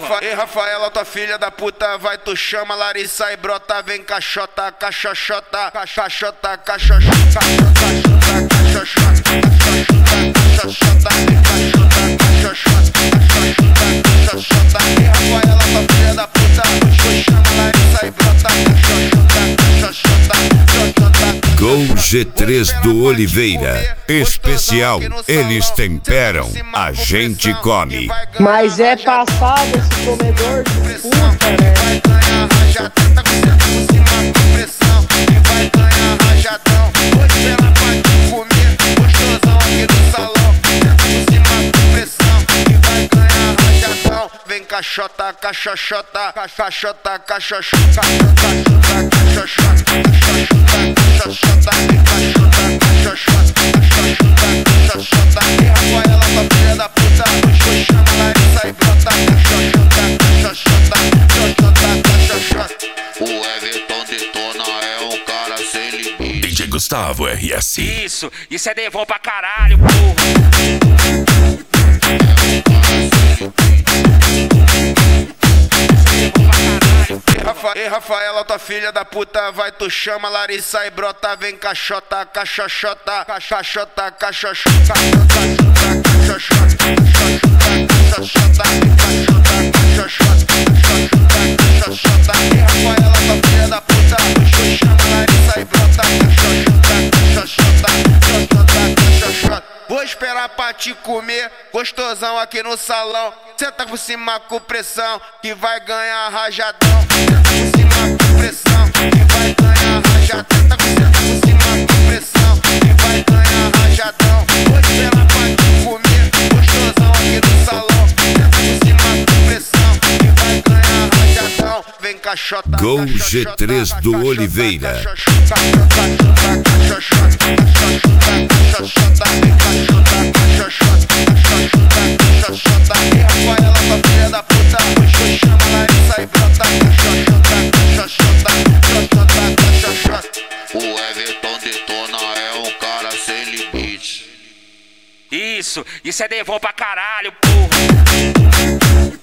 Ei, Rafaela, tua filha da puta, vai, tu chama Larissa e brota, vem caixota, caixoxota, caixota, caixoxota, Gol G3 do Oliveira. Especial, eles temperam, a gente come. Mas é passado esse comedor de puta, né? Vai ganhar rajadão, tá com cima com pressão. E vai ganhar rajadão. Hoje ela vai comer, gostosão aqui no salão. Com cima com pressão. E vai ganhar rajadão. Vem caixota, caixoxota, caixota, caixoxota, caixota, caixoxota, caixota, caixota, caixota. E Rafaela, tua filha da puta, chama Larissa e brota, caixota, caixota. O Everton detona, é um cara sem limite. DJ Gustavo RS. Isso é devon pra caralho, porra. Ei, Rafaela, tua filha da puta, vai, tu chama Larissa e brota, vem caixota, caixoxota, caixota, caixoxota, e Rafaela, tua filha da puta, tu chama Larissa e brota, caixota. Vou esperar pra te comer, gostosão aqui no salão. Senta por cima com pressão, que vai ganhar rajadão. Senta por cima com pressão, que vai ganhar rajadão. Senta por cima com pressão, que vai ganhar rajadão. Vou esperar pra te comer, gostosão aqui no salão. Senta por cima com pressão, que vai ganhar rajadão. Vem caixota, Gol G3 do Oliveira. E Rafaela, tua filha da puta, chama Larissa e brota, caixota. O Everton detona, é um cara sem limite. Isso é devon pra caralho, porra.